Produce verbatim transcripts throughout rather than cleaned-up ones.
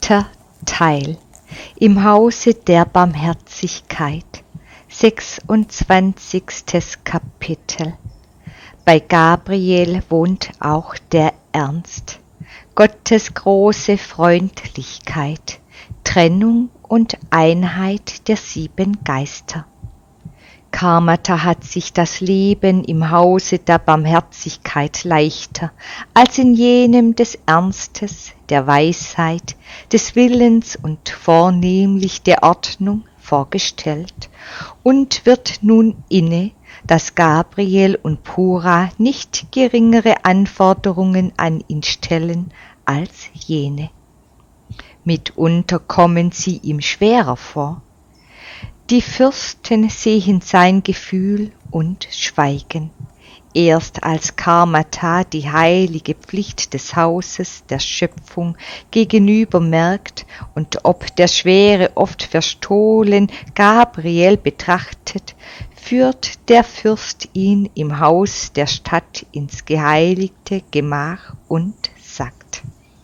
Dritter Teil im Hause der Barmherzigkeit, sechsundzwanzigstes Kapitel. Bei Gabriel wohnt auch der Ernst, Gottes große Freundlichkeit, Trennung und Einheit der sieben Geister. Karmata hat sich das Leben im Hause der Barmherzigkeit leichter als in jenem des Ernstes, der Weisheit, des Willens und vornehmlich der Ordnung vorgestellt und wird nun inne, dass Gabriel und Pura nicht geringere Anforderungen an ihn stellen als jene. Mitunter kommen sie ihm schwerer vor. Die Fürsten sehen sein Gefühl und schweigen. Erst als Karmata die heilige Pflicht des Hauses der Schöpfung gegenüber merkt und ob der Schwere oft verstohlen Gabriel betrachtet, führt der Fürst ihn im Haus der Stadt ins geheiligte Gemach und sagt: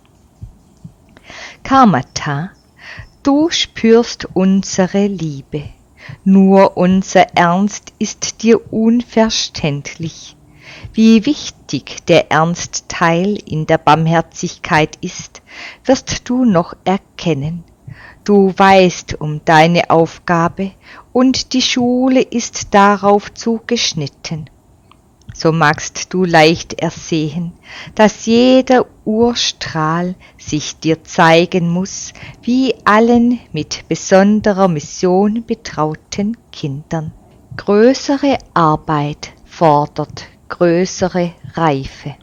Karmata, du spürst unsere Liebe, nur unser Ernst ist dir unverständlich. Wie wichtig der Ernstteil in der Barmherzigkeit ist, wirst du noch erkennen. Du weißt um deine Aufgabe und die Schule ist darauf zugeschnitten. So magst du leicht ersehen, dass jeder Urstrahl sich dir zeigen muss, wie allen mit besonderer Mission betrauten Kindern. Größere Arbeit fordert größere Reife,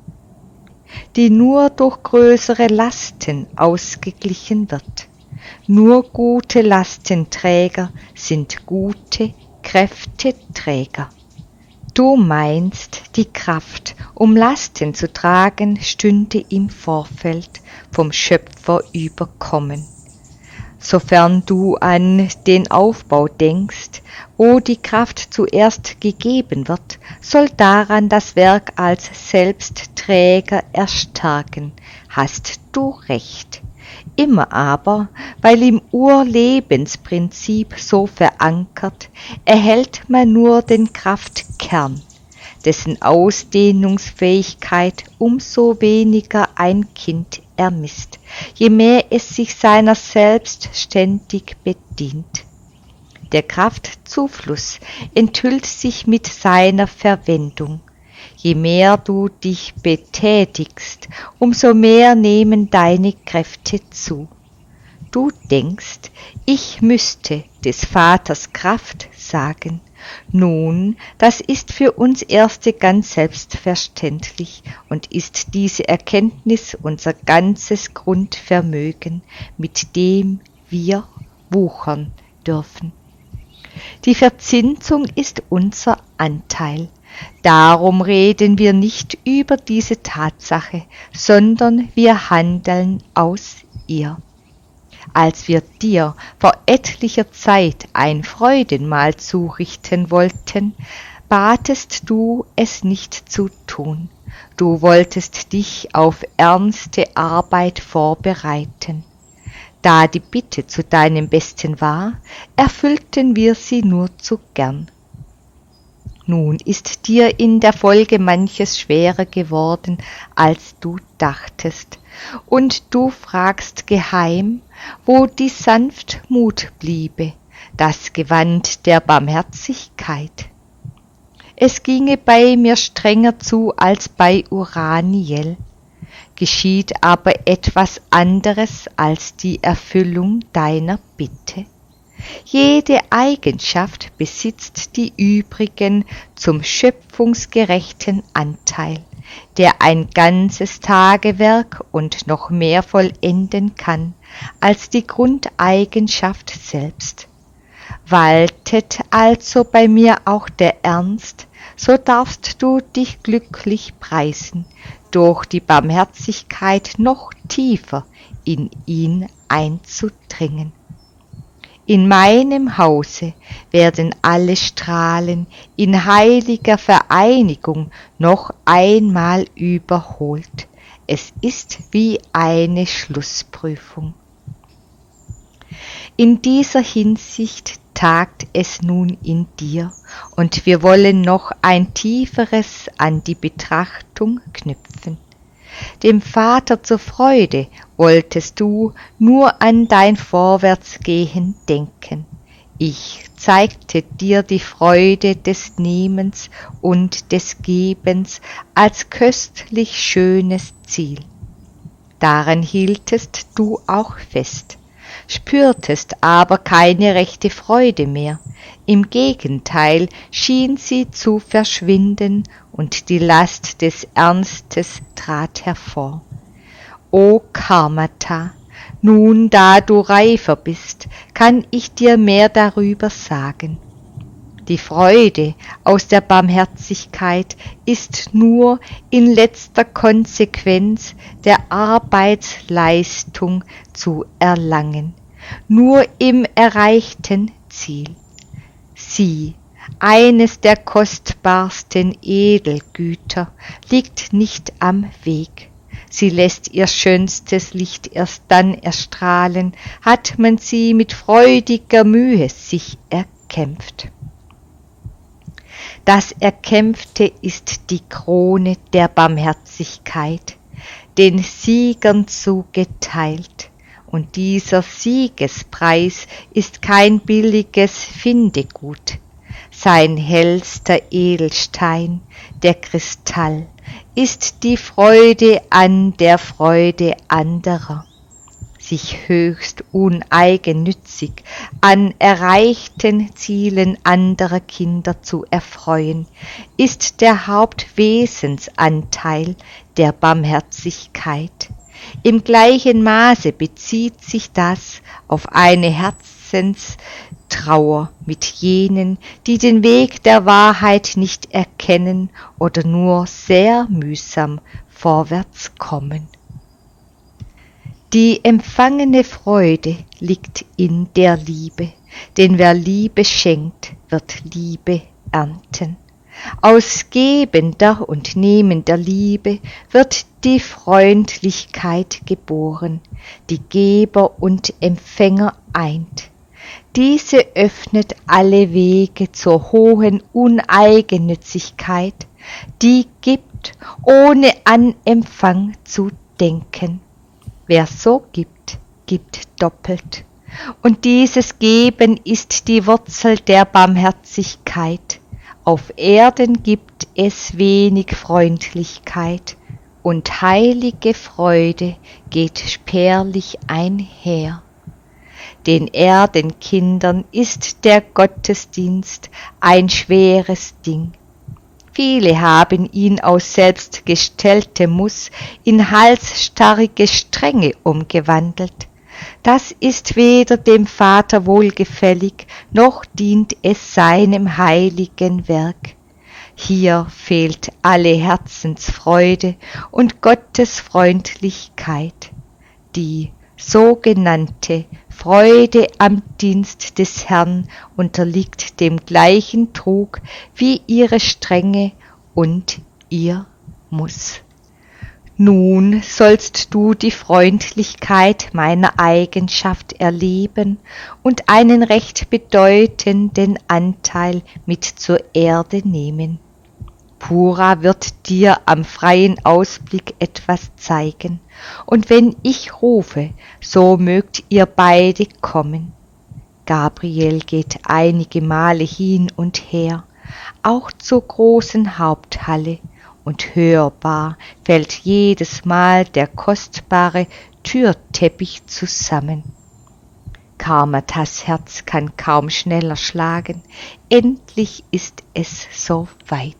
die nur durch größere Lasten ausgeglichen wird. Nur gute Lastenträger sind gute Kräfteträger. Du meinst, die Kraft, um Lasten zu tragen, stünde im Vorfeld vom Schöpfer überkommen. Sofern du an den Aufbau denkst, wo die Kraft zuerst gegeben wird, soll daran das Werk als Selbstträger erstarken. Hast du recht. Immer aber, weil im Urlebensprinzip so verankert, erhält man nur den Kraftkern, dessen Ausdehnungsfähigkeit umso weniger ein Kind ermisst, je mehr es sich seiner selbst ständig bedient. Der Kraftzufluss enthüllt sich mit seiner Verwendung. Je mehr du dich betätigst, umso mehr nehmen deine Kräfte zu. Du denkst, ich müsste des Vaters Kraft sagen. Nun, das ist für uns Erste ganz selbstverständlich und ist diese Erkenntnis unser ganzes Grundvermögen, mit dem wir wuchern dürfen. Die Verzinsung ist unser Anteil. Darum reden wir nicht über diese Tatsache, sondern wir handeln aus ihr. Als wir dir vor etlicher Zeit ein Freudenmahl zurichten wollten, batest du es nicht zu tun. Du wolltest dich auf ernste Arbeit vorbereiten. Da die Bitte zu deinem Besten war, erfüllten wir sie nur zu gern. Nun ist dir in der Folge manches schwerer geworden, als du dachtest, und du fragst geheim, wo die Sanftmut bliebe, das Gewand der Barmherzigkeit. Es ginge bei mir strenger zu als bei Uraniel, geschieht aber etwas anderes als die Erfüllung deiner Bitte. Jede Eigenschaft besitzt die übrigen zum schöpfungsgerechten Anteil, der ein ganzes Tagewerk und noch mehr vollenden kann als die Grundeigenschaft selbst. Waltet also bei mir auch der Ernst, so darfst du dich glücklich preisen, durch die Barmherzigkeit noch tiefer in ihn einzudringen. In meinem Hause werden alle Strahlen in heiliger Vereinigung noch einmal überholt. Es ist wie eine Schlussprüfung. In dieser Hinsicht tagt es nun in dir, und wir wollen noch ein tieferes an die Betrachtung knüpfen. Dem Vater zur Freude wolltest du nur an dein Vorwärtsgehen denken. Ich zeigte dir die Freude des Nehmens und des Gebens als köstlich schönes Ziel. Daran hieltest du auch fest, spürtest aber keine rechte Freude mehr. Im Gegenteil schien sie zu verschwinden, und die Last des Ernstes trat hervor. O Karmata, nun da du reifer bist, kann ich dir mehr darüber sagen. Die Freude aus der Barmherzigkeit ist nur in letzter Konsequenz der Arbeitsleistung zu erlangen, nur im erreichten Ziel. Sieh, eines der kostbarsten Edelgüter liegt nicht am Weg. Sie lässt ihr schönstes Licht erst dann erstrahlen, hat man sie mit freudiger Mühe sich erkämpft. Das Erkämpfte ist die Krone der Barmherzigkeit, den Siegern zugeteilt, und dieser Siegespreis ist kein billiges Findegut. Sein hellster Edelstein, der Kristall, ist die Freude an der Freude anderer. Sich höchst uneigennützig an erreichten Zielen anderer Kinder zu erfreuen, ist der Hauptwesensanteil der Barmherzigkeit. Im gleichen Maße bezieht sich das auf eine Herzenstrauer mit jenen, die den Weg der Wahrheit nicht erkennen oder nur sehr mühsam vorwärts kommen. Die empfangene Freude liegt in der Liebe, denn wer Liebe schenkt, wird Liebe ernten. Aus gebender und nehmender Liebe wird die Freundlichkeit geboren, die Geber und Empfänger eint. Diese öffnet alle Wege zur hohen Uneigennützigkeit, die gibt, ohne an Empfang zu denken. Wer so gibt, gibt doppelt. Und dieses Geben ist die Wurzel der Barmherzigkeit. Auf Erden gibt es wenig Freundlichkeit, und heilige Freude geht spärlich einher. Den Erdenkindern ist der Gottesdienst ein schweres Ding. Viele haben ihn aus selbstgestelltem Muss in halsstarrige Strenge umgewandelt. Das ist weder dem Vater wohlgefällig, noch dient es seinem heiligen Werk. Hier fehlt alle Herzensfreude und Gottes Freundlichkeit. Die sogenannte Freude am Dienst des Herrn unterliegt dem gleichen Trug wie ihre Strenge und ihr Muss. Nun sollst du die Freundlichkeit meiner Eigenschaft erleben und einen recht bedeutenden Anteil mit zur Erde nehmen. Pura wird dir am freien Ausblick etwas zeigen, und wenn ich rufe, so mögt ihr beide kommen. Gabriel geht einige Male hin und her, auch zur großen Haupthalle, und hörbar fällt jedes Mal der kostbare Türteppich zusammen. Karmatas Herz kann kaum schneller schlagen, endlich ist es so weit.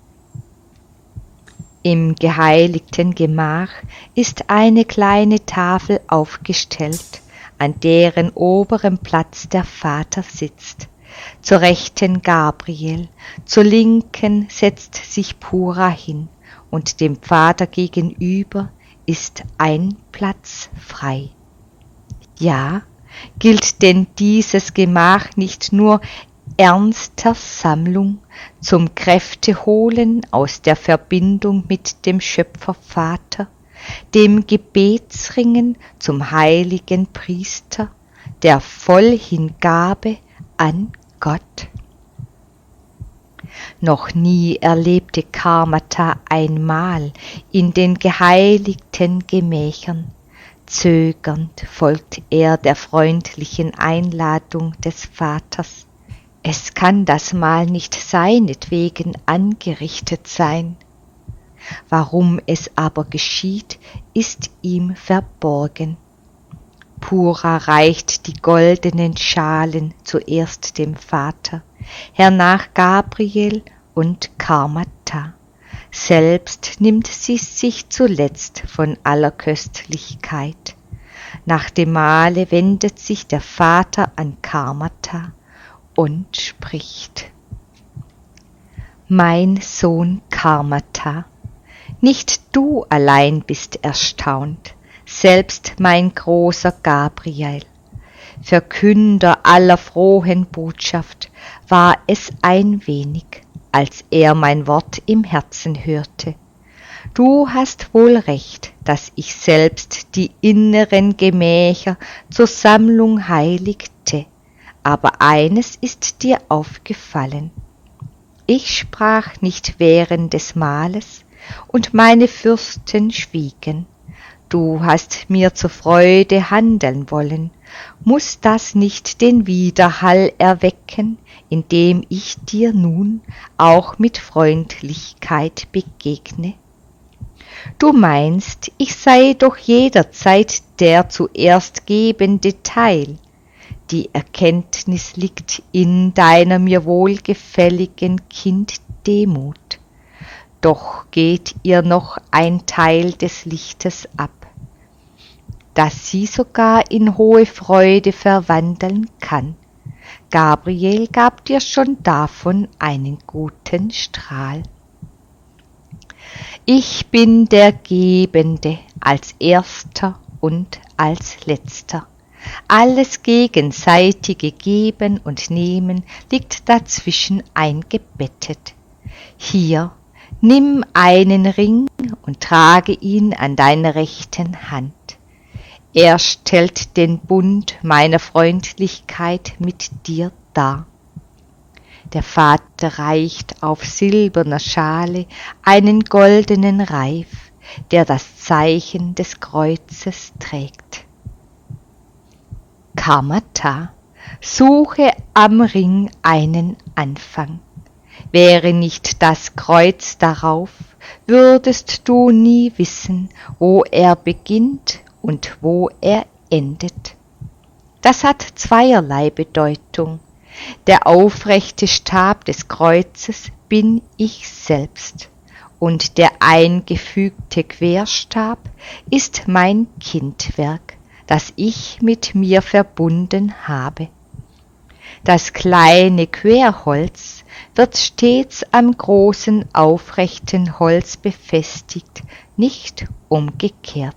Im geheiligten Gemach ist eine kleine Tafel aufgestellt, an deren oberem Platz der Vater sitzt. Zur rechten Gabriel, zur linken setzt sich Pura hin, und dem Vater gegenüber ist ein Platz frei. Ja, gilt denn dieses Gemach nicht nur ernster Sammlung zum Kräfteholen aus der Verbindung mit dem Schöpfervater, dem Gebetsringen zum heiligen Priester, der Vollhingabe an Gott. Noch nie erlebte Karmata einmal in den geheiligten Gemächern. Zögernd folgt er der freundlichen Einladung des Vaters. Es kann das Mahl nicht seinetwegen angerichtet sein. Warum es aber geschieht, ist ihm verborgen. Pura reicht die goldenen Schalen zuerst dem Vater, hernach Gabriel und Karmata. Selbst nimmt sie sich zuletzt von aller Köstlichkeit. Nach dem Mahle wendet sich der Vater an Karmata und spricht: Mein Sohn Karmata, nicht du allein bist erstaunt, selbst mein großer Gabriel. Verkünder aller frohen Botschaft war es ein wenig, als er mein Wort im Herzen hörte. Du hast wohl recht, dass ich selbst die inneren Gemächer zur Sammlung heiligte, aber eines ist dir aufgefallen. Ich sprach nicht während des Mahles, und meine Fürsten schwiegen. Du hast mir zur Freude handeln wollen, muß das nicht den Widerhall erwecken, indem ich dir nun auch mit Freundlichkeit begegne? Du meinst, ich sei doch jederzeit der zuerst gebende Teil. Die Erkenntnis liegt in deiner mir wohlgefälligen Kinddemut. Doch geht ihr noch ein Teil des Lichtes ab, das sie sogar in hohe Freude verwandeln kann. Gabriel gab dir schon davon einen guten Strahl. Ich bin der Gebende als Erster und als Letzter. Alles gegenseitige Geben und Nehmen liegt dazwischen eingebettet. Hier, nimm einen Ring und trage ihn an deiner rechten Hand. Er stellt den Bund meiner Freundlichkeit mit dir dar. Der Vater reicht auf silberner Schale einen goldenen Reif, der das Zeichen des Kreuzes trägt. Karmata, suche am Ring einen Anfang. Wäre nicht das Kreuz darauf, würdest du nie wissen, wo er beginnt und wo er endet. Das hat zweierlei Bedeutung. Der aufrechte Stab des Kreuzes bin ich selbst, und der eingefügte Querstab ist mein Kindwerk, das ich mit mir verbunden habe. Das kleine Querholz wird stets am großen aufrechten Holz befestigt, nicht umgekehrt.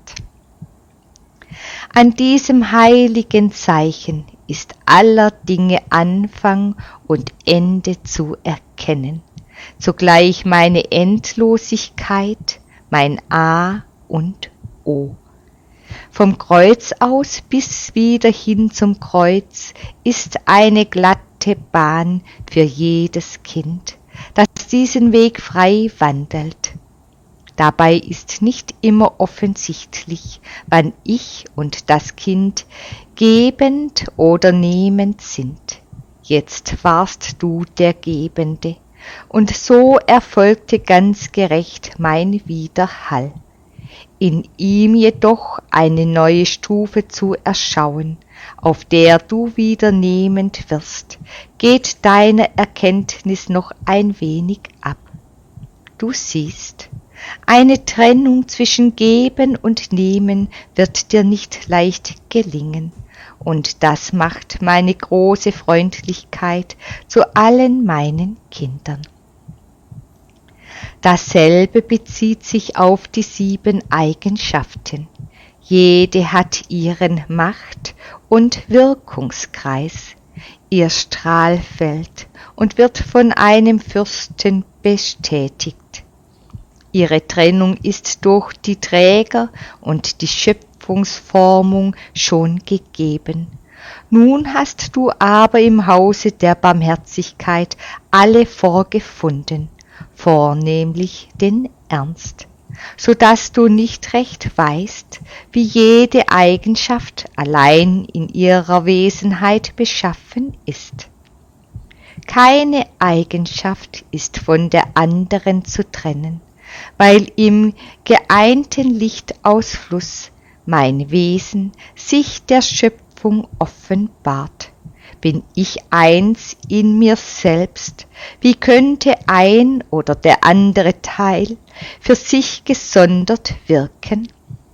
An diesem heiligen Zeichen ist aller Dinge Anfang und Ende zu erkennen, zugleich meine Endlosigkeit, mein A und O. Vom Kreuz aus bis wieder hin zum Kreuz ist eine glatte Bahn für jedes Kind, das diesen Weg frei wandelt. Dabei ist nicht immer offensichtlich, wann ich und das Kind gebend oder nehmend sind. Jetzt warst du der Gebende, und so erfolgte ganz gerecht mein Widerhall. In ihm jedoch eine neue Stufe zu erschauen, auf der du wieder nehmend wirst, geht deiner Erkenntnis noch ein wenig ab. Du siehst, eine Trennung zwischen Geben und Nehmen wird dir nicht leicht gelingen, und das macht meine große Freundlichkeit zu allen meinen Kindern. Dasselbe bezieht sich auf die sieben Eigenschaften. Jede hat ihren Macht- und Wirkungskreis, ihr Strahlfeld und wird von einem Fürsten bestätigt. Ihre Trennung ist durch die Träger und die Schöpfungsformung schon gegeben, Nun hast du aber im Hause der Barmherzigkeit alle vorgefunden, vornehmlich den Ernst, so dass du nicht recht weißt, wie jede Eigenschaft allein in ihrer Wesenheit beschaffen ist. Keine Eigenschaft ist von der anderen zu trennen, weil im geeinten Lichtausfluss mein Wesen sich der Schöpfung offenbart. Bin ich eins in mir selbst, wie könnte ein oder der andere Teil für sich gesondert wirken?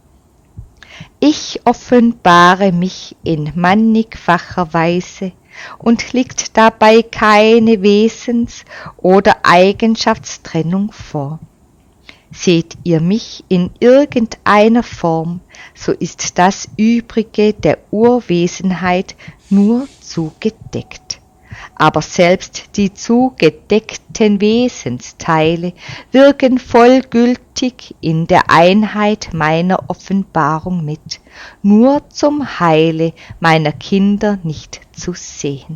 Ich offenbare mich in mannigfacher Weise und liegt dabei keine Wesens- oder Eigenschaftstrennung vor. Seht ihr mich in irgendeiner Form, so ist das Übrige der Urwesenheit nur zugedeckt. Aber selbst die zugedeckten Wesensteile wirken vollgültig in der Einheit meiner Offenbarung mit, nur zum Heile meiner Kinder nicht zu sehen.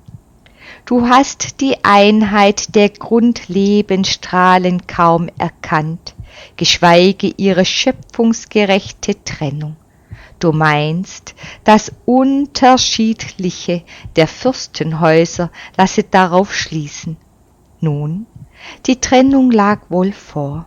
Du hast die Einheit der Grundlebensstrahlen kaum erkannt, geschweige ihre schöpfungsgerechte Trennung. Du meinst, das Unterschiedliche der Fürstenhäuser lasse darauf schließen. Nun, die Trennung lag wohl vor.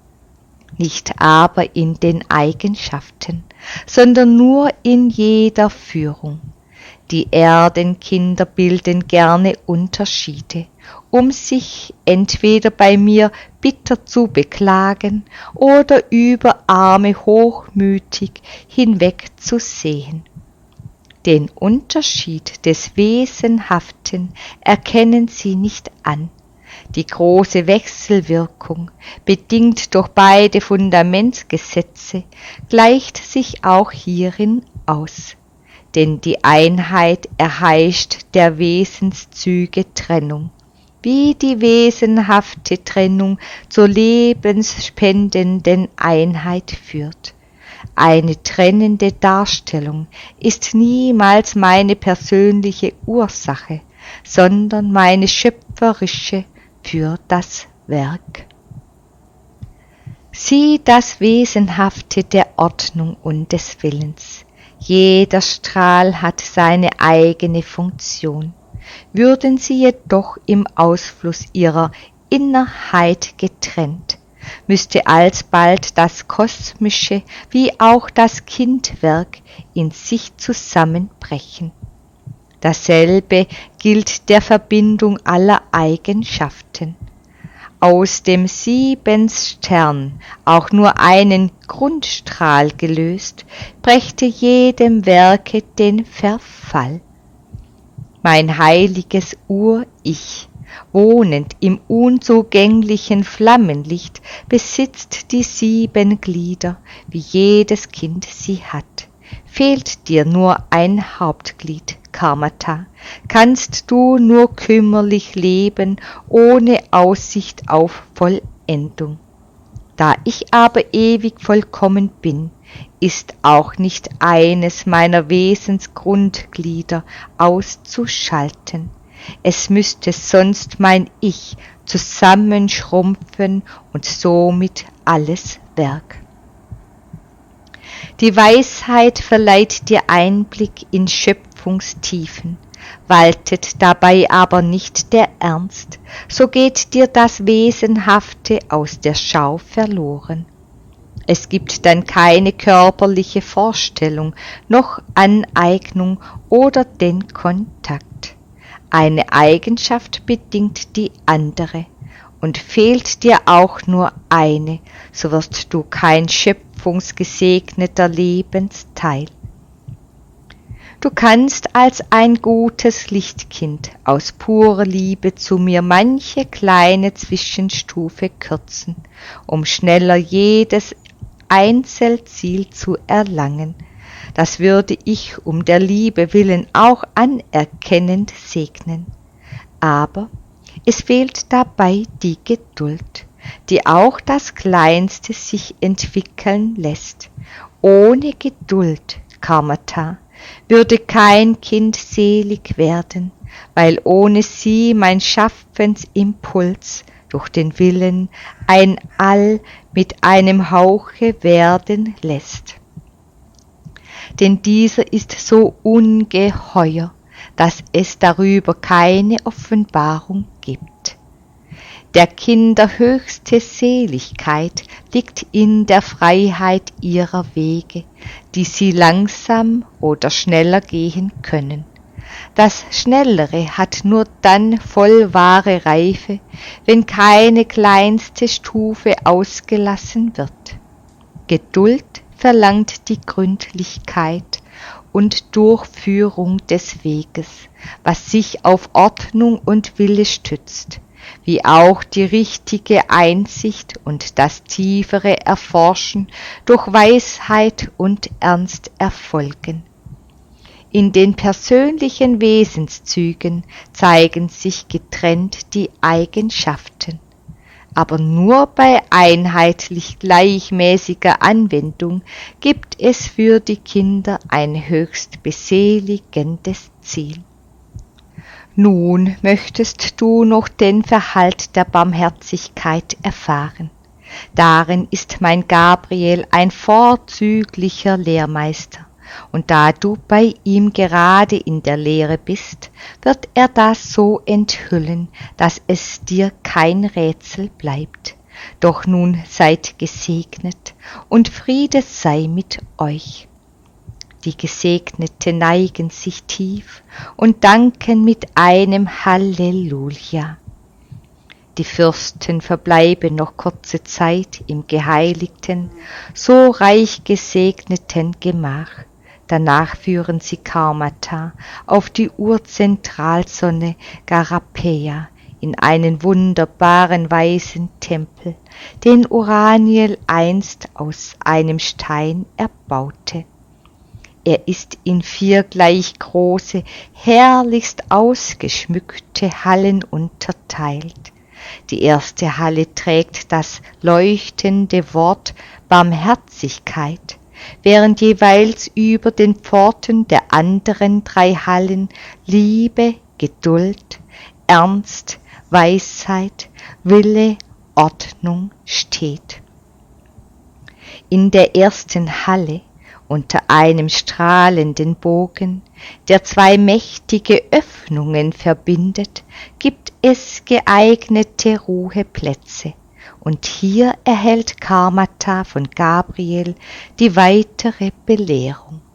Nicht aber in den Eigenschaften, sondern nur in jeder Führung. Die Erdenkinder bilden gerne Unterschiede, um sich entweder bei mir bitter zu beklagen oder über Arme hochmütig hinwegzusehen. Den Unterschied des Wesenhaften erkennen sie nicht an. Die große Wechselwirkung, bedingt durch beide Fundamentsgesetze, gleicht sich auch hierin aus. Denn die Einheit erheischt der Wesenszüge Trennung, wie die wesenhafte Trennung zur lebensspendenden Einheit führt. Eine trennende Darstellung ist niemals meine persönliche Ursache, sondern meine schöpferische für das Werk. Sieh das Wesenhafte der Ordnung und des Willens. Jeder Strahl hat seine eigene Funktion. Würden sie jedoch im Ausfluss ihrer Innerheit getrennt, müsste alsbald das Kosmische wie auch das Kindwerk in sich zusammenbrechen. Dasselbe gilt der Verbindung aller Eigenschaften. Aus dem Siebensstern auch nur einen Grundstrahl gelöst, brächte jedem Werke den Verfall. Mein heiliges Ur-Ich, wohnend im unzugänglichen Flammenlicht, besitzt die sieben Glieder, wie jedes Kind sie hat. Fehlt dir nur ein Hauptglied, Karmata, kannst du nur kümmerlich leben, ohne Aussicht auf Vollendung. Da ich aber ewig vollkommen bin, ist auch nicht eines meiner Wesensgrundglieder auszuschalten. Es müsste sonst mein Ich zusammenschrumpfen und somit alles Werk. Die Weisheit verleiht dir Einblick in Schöpfungstiefen, waltet dabei aber nicht der Ernst, so geht dir das Wesenhafte aus der Schau verloren. Es gibt dann keine körperliche Vorstellung, noch Aneignung oder den Kontakt. Eine Eigenschaft bedingt die andere, und fehlt dir auch nur eine, so wirst du kein schöpfungsgesegneter Lebensteil. Du kannst als ein gutes Lichtkind aus purer Liebe zu mir manche kleine Zwischenstufe kürzen, um schneller jedes Einzelziel zu erlangen. Das würde ich um der Liebe willen auch anerkennend segnen. Aber es fehlt dabei die Geduld, die auch das Kleinste sich entwickeln lässt. Ohne Geduld, Karmata, würde kein Kind selig werden, weil ohne sie mein Schaffensimpuls durch den Willen ein All mit einem Hauche werden lässt. Denn dieser ist so ungeheuer, dass es darüber keine Offenbarung gibt. Der Kinder höchste Seligkeit liegt in der Freiheit ihrer Wege, die sie langsam oder schneller gehen können. Das Schnellere hat nur dann voll wahre Reife, wenn keine kleinste Stufe ausgelassen wird. Geduld verlangt die Gründlichkeit und Durchführung des Weges, was sich auf Ordnung und Wille stützt, wie auch die richtige Einsicht und das tiefere Erforschen durch Weisheit und Ernst erfolgen. In den persönlichen Wesenszügen zeigen sich getrennt die Eigenschaften, aber nur bei einheitlich gleichmäßiger Anwendung gibt es für die Kinder ein höchst beseligendes Ziel. Nun möchtest du noch den Verhalt der Barmherzigkeit erfahren. Darin ist mein Gabriel ein vorzüglicher Lehrmeister. Und da du bei ihm gerade in der Lehre bist, wird er das so enthüllen, dass es dir kein Rätsel bleibt. Doch nun seid gesegnet und Friede sei mit euch. Die Gesegneten neigen sich tief und danken mit einem Halleluja. Die Fürsten verbleiben noch kurze Zeit im geheiligten, so reich gesegneten Gemach. Danach führen sie Karmata auf die Urzentralsonne Garapea in einen wunderbaren weißen Tempel, den Uraniel einst aus einem Stein erbaute. Er ist in vier gleich große, herrlichst ausgeschmückte Hallen unterteilt. Die erste Halle trägt das leuchtende Wort Barmherzigkeit, während jeweils über den Pforten der anderen drei Hallen Liebe, Geduld, Ernst, Weisheit, Wille, Ordnung steht. In der ersten Halle, unter einem strahlenden Bogen, der zwei mächtige Öffnungen verbindet, gibt es geeignete Ruheplätze. Und hier erhält Karmata von Gabriel die weitere Belehrung.